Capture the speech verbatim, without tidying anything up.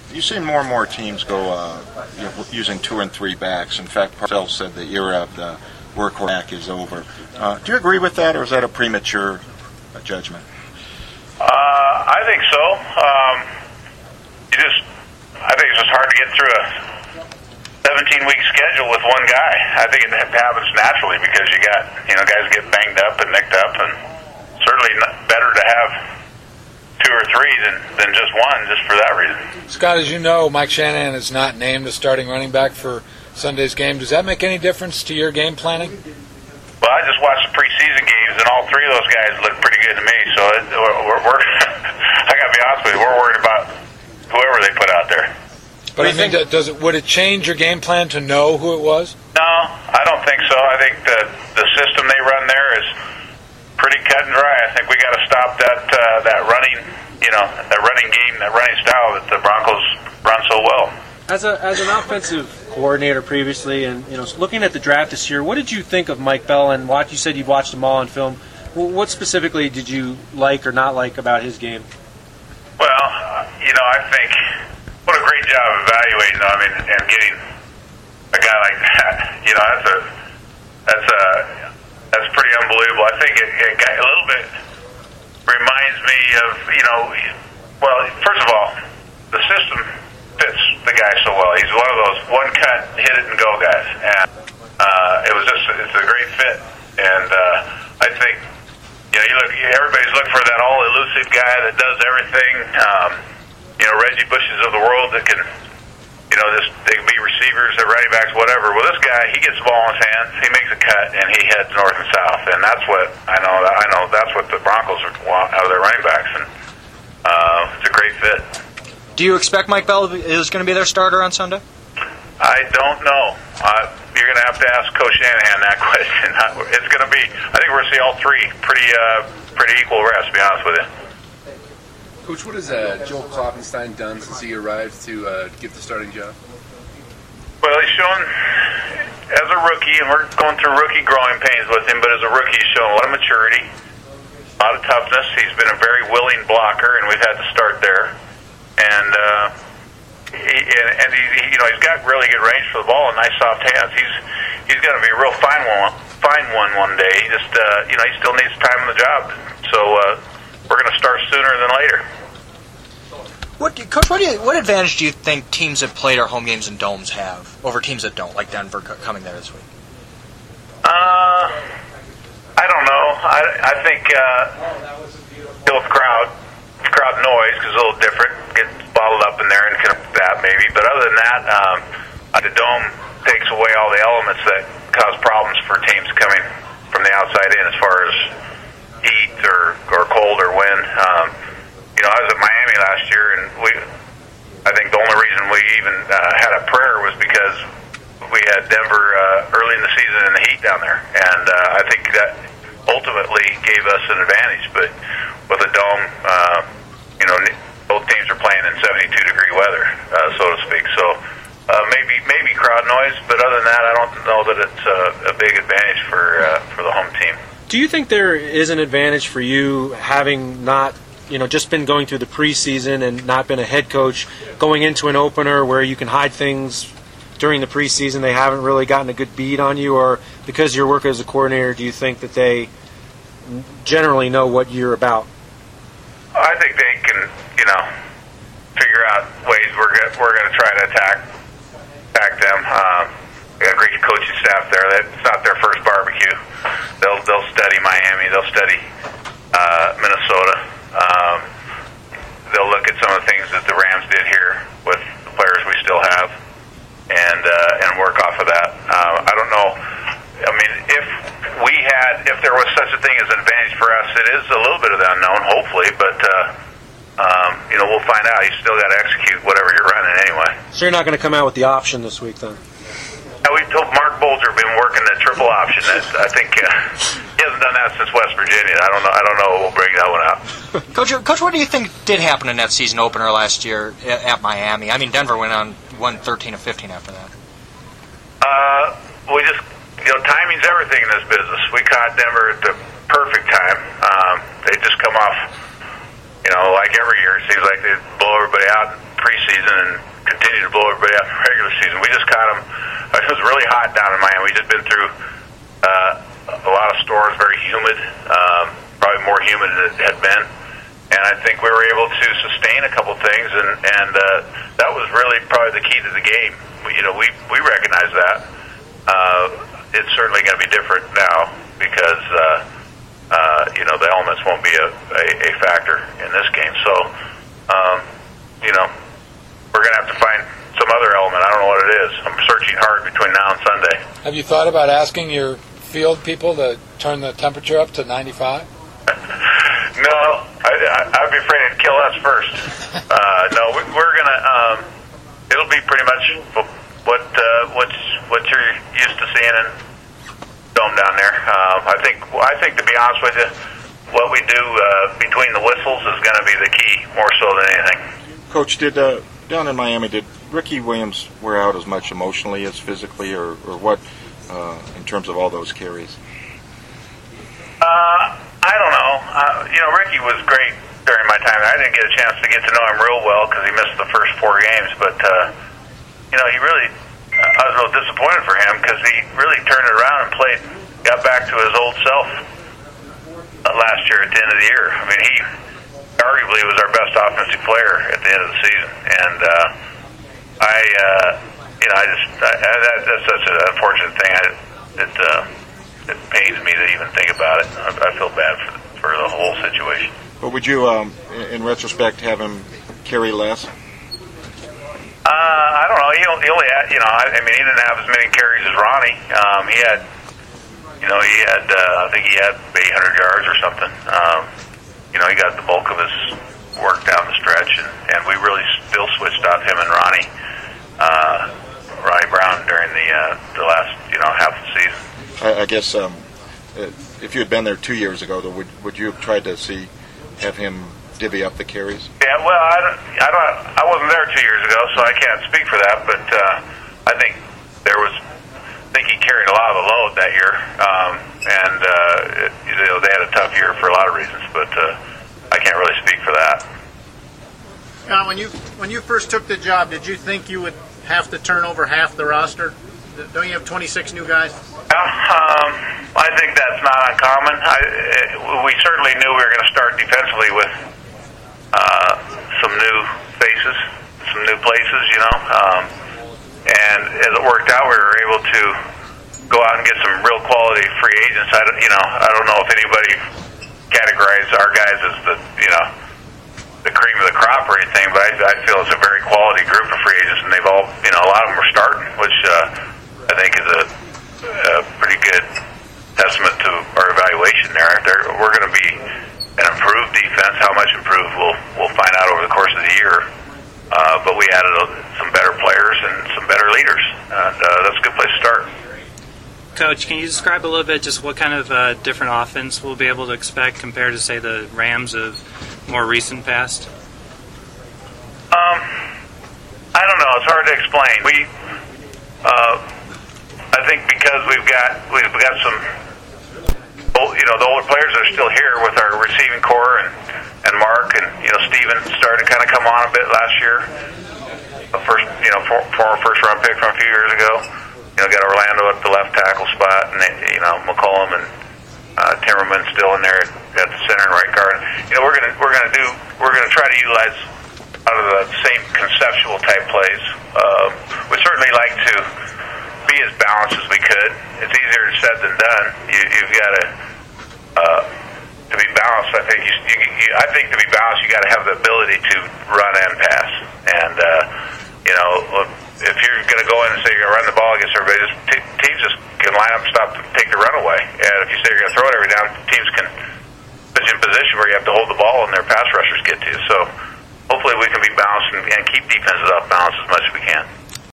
you've seen more and more teams go uh, you know, using two and three backs. In fact, Parcells said the era of the workhorse back is over. Uh, do you agree with that, or is that a premature uh, judgment? Uh, I think so. Um, you just, I think it's just hard to get through a seventeen-week schedule with one guy. I think it happens naturally because you got, you know, guys get banged up and nicked up, and certainly better to have two or three than, than just one, just for that reason. Scott, as you know, Mike Shanahan is not named a starting running back for Sunday's game. Does that make any difference to your game planning? Well, I just watched the preseason games, and all three of those guys look pretty good to me. So it, we're, we're I got to be honest with you, we're worried about whoever they put out there. But I mean, does it would it change your game plan to know who it was? No, I don't think so. I think the the system they run there is pretty cut and dry. I think we got to stop that uh, that running, you know, that running game, that running style that the Broncos run so well. As a as an offensive coordinator previously, and you know, looking at the draft this year, what did you think of Mike Bell? And watch, you said you watched them all on film. What specifically did you like or not like about his game? Well, you know, I think what a great job evaluating. I mean, and getting a guy like that. You know, that's a that's a that's pretty unbelievable. I think it, it got a little bit reminds me of, you know, well, first of all, the system fits the guy so well. He's one of those one cut, hit it and go guys, and uh, it was just it's a great fit. And uh, I think, you know, you look, everybody's looking for that all elusive guy that does everything. Um, you know, Reggie Bushes of the world that can, you know, this they can be receivers, or running backs, whatever. Well, this guy, he gets the ball in his hands, he makes a cut, and he heads north and south. And that's what I know. I know that's what the Broncos want out of their running backs, and uh, it's a great fit. Do you expect Mike Bell is going to be their starter on Sunday? I don't know. Uh, you're going to have to ask Coach Shanahan that question. It's going to be. I think we're going to see all three pretty, uh, pretty equal reps. To be honest with you. Coach, what has uh, Joel Kloppenstein done since he arrived to uh, get the starting job? Well, he's shown as a rookie, and we're going through rookie growing pains with him. But as a rookie, he's shown a lot of maturity, a lot of toughness. He's been a very willing blocker, and we've had to start there. And uh, he, and, and he, he, you know, he's got really good range for the ball and nice soft hands. He's he's going to be a real fine one, fine one one day. He just uh, you know, he still needs time on the job. So uh, we're going to start sooner than later. What, do, Coach? What, do you, what advantage do you think teams that played our home games in domes have over teams that don't, like Denver coming there this week? Uh, I don't know. I, I think uh, still crowd. crowd noise because it's a little different, gets bottled up in there and kind of that maybe. But other than that, um, the dome takes away all the elements that cause problems for teams coming from the outside in, as far as heat or, or cold or wind. Um, you know, I was at Miami last year, and we, I think the only reason we even uh, had a prayer was because we had Denver uh, early in the season in the heat down there, and uh, I think that ultimately gave us an advantage. But with a dome, uh, you know, both teams are playing in seventy-two degree weather, uh, so to speak. So uh, maybe maybe crowd noise, but other than that, I don't know that it's uh, a big advantage for uh, for the home team. Do you think there is an advantage for you having not, you know, just been going through the preseason and not been a head coach, going into an opener where you can hide things during the preseason? They haven't really gotten a good bead on you, or because you're working as a coordinator, do you think that they generally know what you're about? I think they can, you know, figure out ways we're go- we're going to try to attack attack them. Um, we got a great coaching staff there. That it's not their first barbecue. They'll they'll study Miami. They'll study uh, Minnesota. Um, they'll look at some of the things that the Rams did here with the players we still have, and uh, and work off of that. Uh, I don't know. I mean, if we had, if there was such a thing as an advantage for us, it is a little bit of the unknown, hopefully, but, uh, um, you know, we'll find out. You still got to execute whatever you're running anyway. So you're not going to come out with the option this week, then? Yeah, we told Mark Bolger been working the triple option. That I think uh, he hasn't done that since West Virginia. I don't know. I don't know. We'll bring that one out. Coach, Coach, what do you think did happen in that season opener last year at Miami? I mean, Denver went on won thirteen of fifteen after that. Uh, we just. You know, timing's everything in this business. We caught Denver at the perfect time. Um, they just come off, you know, like every year, it seems like they blow everybody out preseason and continue to blow everybody out in the regular season. We just caught them. It was really hot down in Miami. We just been through uh, a lot of storms, very humid, um, probably more humid than it had been. And I think we were able to sustain a couple things, and, and uh, that was really probably the key to the game. We, you know, we, we recognize that. Uh, it's certainly going to be different now because, uh, uh, you know, the elements won't be a, a, a factor in this game. So, um, you know, we're going to have to find some other element. I don't know what it is. I'm searching hard between now and Sunday. Have you thought about asking your field people to turn the temperature up to ninety-five? No, I, I, I'd be afraid it'd kill us first. Uh, no, we, we're going to, um, it'll be pretty much what uh, what what you're used to seeing in Dome down there. Um, I think, I think to be honest with you, what we do uh, between the whistles is going to be the key more so than anything. Coach, did uh, down in Miami, did Ricky Williams wear out as much emotionally as physically, or, or what uh, in terms of all those carries? Uh, I don't know. Uh, you know, Ricky was great during my time. I didn't get a chance to get to know him real well because he missed the first four games. But, uh, you know, he really, I was real disappointed for him because he really turned it around and played, got back to his old self uh, last year at the end of the year. I mean, he arguably was our best offensive player at the end of the season. And uh, I, uh, you know, I just, I, I, that, that's such an unfortunate thing. I, it, uh, It pains me to even think about it. I, I feel bad for, for the whole situation. But would you, um, in, in retrospect, have him carry less? Uh, I don't know. He only, he only had, you know, I, I mean, he didn't have as many carries as Ronnie. Um, he had, you know, he had, uh, I think he had eight hundred yards or something. Um, you know, he got the bulk of his work down the stretch, and, and we really still switched off him and Ronnie, uh, Ronnie Brown during the uh, the last, you know, half of the season. I, I guess um, if you had been there two years ago, though, would would you have tried to see have him divvy up the carries? Yeah, well, I don't, I don't, I wasn't there two years ago, so I can't speak for that. But uh, I think there was, I think he carried a lot of the load that year, um, and uh, it, you know, they had a tough year for a lot of reasons. But uh, I can't really speak for that. Now, when you when you first took the job, did you think you would have to turn over half the roster? Don't you have twenty-six new guys? Um, I think that's not uncommon. I, it, we certainly knew we were going to start defensively with uh, some new faces, some new places, you know. Um, and as it worked out, we were able to go out and get some real quality free agents. I don't, you know, I don't know if anybody categorized our guys as the, you know, the cream of the crop or anything, but I, I feel it's a very quality group of free agents, and they've all, you know, a lot of them are starting, which uh, I think is a a pretty good testament to our evaluation there. They're, we're going to be an improved defense. How much improved, we'll we'll find out over the course of the year. Uh, but we added a, some better players and some better leaders. And uh, that's a good place to start. Coach, can you describe a little bit just what kind of uh, different offense we'll be able to expect compared to, say, the Rams of more recent past? Um, I don't know. It's hard to explain. We. Uh, I think because we've got we've got some, old, you know, the older players are still here with our receiving core, and, and Mark and you know Steven started to kind of come on a bit last year. The first, you know, for, former first round pick from a few years ago. You know, got Orlando at the left tackle spot, and they, you know McCollum and uh, Timmerman still in there at the center and right guard. You know, we're gonna we're gonna do we're gonna try to utilize out of the same conceptual type plays. Uh, we certainly like to be as balanced as we could. It's easier said than done. You, you've got to uh, to be balanced. I think you, you, you, I think to be balanced, you got to have the ability to run and pass. And uh, you know, if you're going to go in and say you're going to run the ball against everybody, just t- teams just can line up and stop and take the run away. And if you say you're going to throw it every down, teams can put you in a position where you have to hold the ball and their pass rushers get to you. So hopefully we can be balanced and, and keep defenses off balance as much as we can.